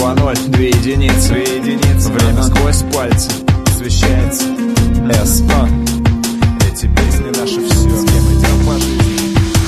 2-0, 2 единицы, время сквозь пальцы освещается. Эти песни наши все. С кем идем по жизни?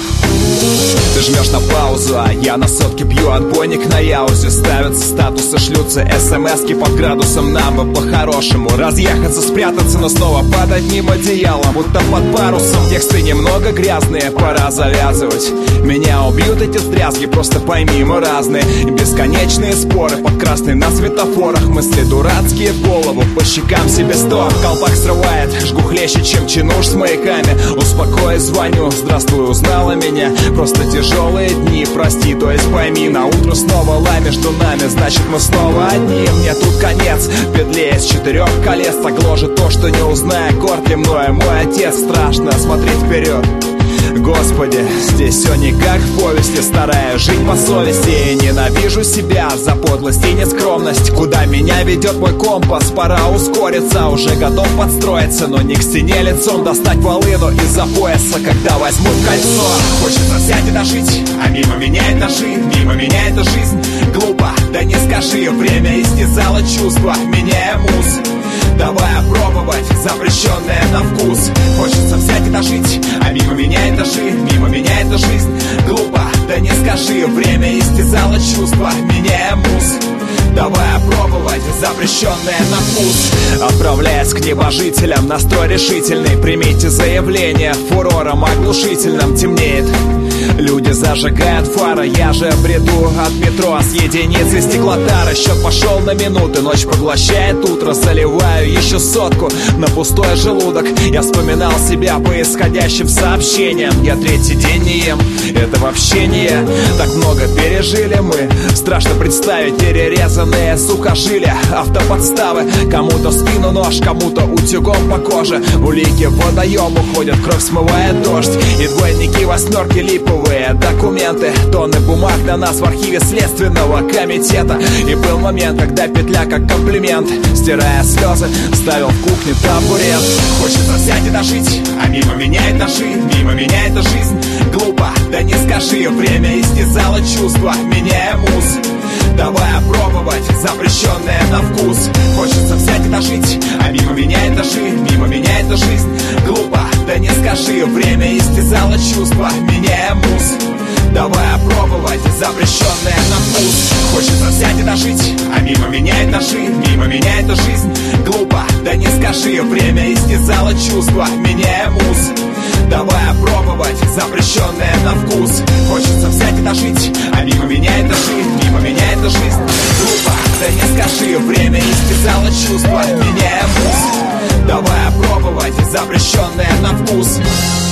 Ты жмешь на паузу, а я на сотке бью отбойник на яузе. Ставятся статусы, шлются смски под градусом. Нам бы по-хорошему разъехаться, спрятаться, но снова падать мимо одеялом, будто под парусом. Тексты немного грязные, пора завязывать. Меня убьют эти стряски, просто пойми, мы разные. Бесконечные споры под красный на светофорах. Мысли дурацкие в голову, по щекам себе 100. Колпак срывает, жгу хлеще, чем чинуш с маяками. Успокой, звоню, здравствуй, узнала меня. Просто тяжелые дни, прости, то есть пойми. На утро снова лай между нами, значит мы снова одни. Мне тут конец, в петле из 4 колес. Так гложет то, что не узнаю, горд ли мною мой отец. Страшно смотреть вперед. Господи, здесь все не как в повести. Стараюсь жить по совести и ненавижу себя за подлость и нескромность. Куда меня ведет мой компас, пора ускориться. Уже готов подстроиться, но не к стене лицом. Достать волыну из-за пояса, когда возьмут кольцо. Хочется взять и дожить, а мимо меня эта жизнь. Мимо меня эта жизнь глупо, да не скажи. Время истязало чувства, меняя муз. Давай опробовать запрещенное на вкус. Хочется взять и дожить, а мимо меня эта жизнь. Мимо меня эта жизнь глупо, да не скажи. Время истязало чувства, меняя муз. Давай опробовать запрещенное на вкус. Отправляясь к небожителям, настрой решительный. Примите заявление, фурором оглушительным темнеет. Люди зажигают фары, я же бреду от метро с единицей стеклотары. Счет пошел на минуты, ночь поглощает утро. Заливаю еще сотку на пустой желудок. Я вспоминал себя по исходящим сообщениям. Я 3-й день не ем, это вообще не я. Так много пережили мы, страшно представить. Перерезанные сухожилия, автоподставы. Кому-то в спину нож, кому-то утюгом по коже. Улики в водоем уходят, кровь смывает дождь. И двойники, восьмерки, липовые документы. Тонны бумаг на нас в архиве Следственного комитета. И был момент, когда петля как комплимент, стирая слезы, ставил в кухне табурет. Хочется взять и дожить, а мимо меня эта жизнь. Мимо меня эта жизнь глупо, да не скажи. Время истязало чувства, меняя муз. Давай опробовать запрещенное на вкус. Хочется взять и дожить, а мимо меня эта жизнь. Мимо меня эта жизнь глупо, да не скажи. Время истязало чувства, меняя муз. Давай опробовать запрещенное на вкус. Хочется взять и дожить, а мимо меня эта жизнь. Мимо меня эта жизнь глупо, да не скажи. Время истязало чувства, меняя муз. Давай опробовать запрещенное на вкус. Хочется взять и дожить, а мимо меня эта жизнь. Мимо меня эта жизнь глупо, да не скажи. Время истязало чувства, меняя муз. Давай опробовать запрещенное на вкус.